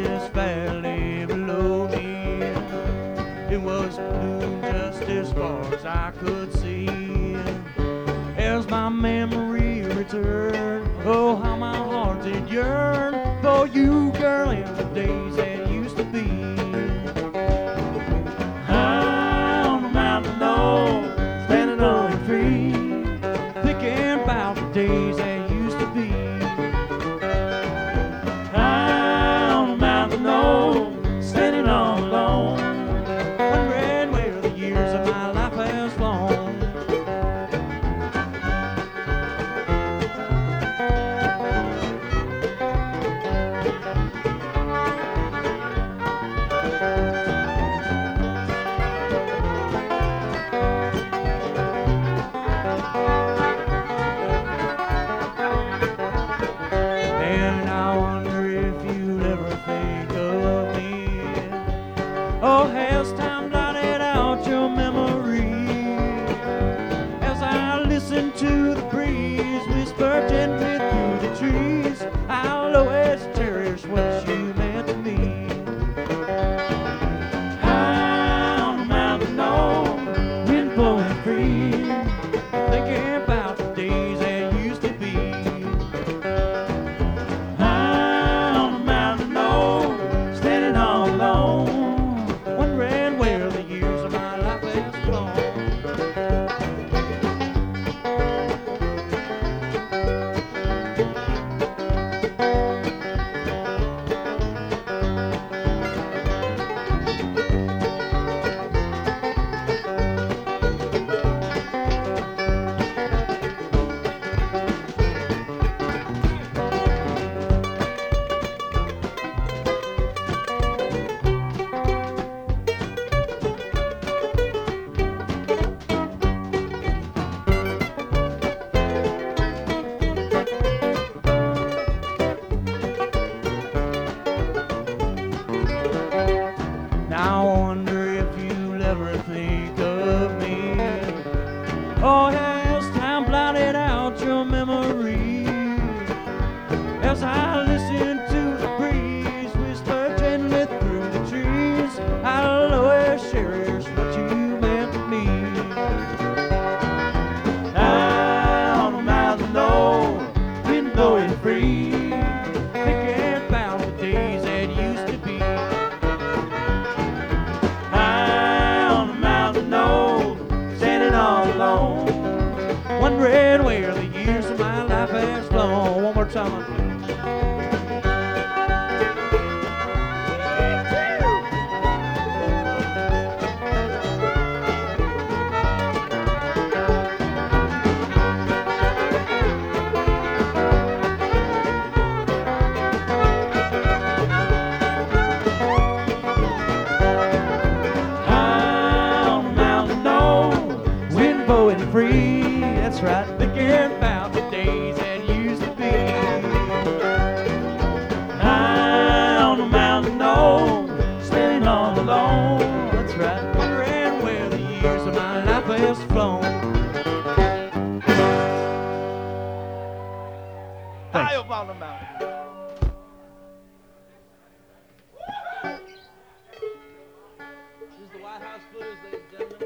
this valley below me. It was blue just as far as I could see. As my memory returned, oh, how my heart did yearn for you, girl, in the days that used to be. High on the mountain low, standing on a tree, thinking about the days that used to be. High on the mountain low, standing all alone, wondering where the years of my life has flown. And I wonder if you'll ever think of me. Oh, has time blotted out your memory? As I listen to the breeze whisper gently through the trees, I'll always cherish what you meant to me. High on the mountain low, wind blowing free, thinking about the days that used to be. High on the mountain low, standing all alone, wondering where the years of my life has flown. Now I wonder if you'll ever think of me. Oh, has time blotted out your memory? As I listen to the breeze whisper gently through the trees, I'll always cherish what you meant to me. High on the mountain low, wind blowing free, thinking about the days that used to be. High on the mountain low, standing all alone, wondering where the years of my life has flown. One more time, please. High on the mountain low, wind blowing free, that's right, thinking about the days that used to be. High on the mountain low, standing all alone, that's right, wondering where the years of my life has flown. High up on the mountain. This is the White House Blues, ladies and gentlemen.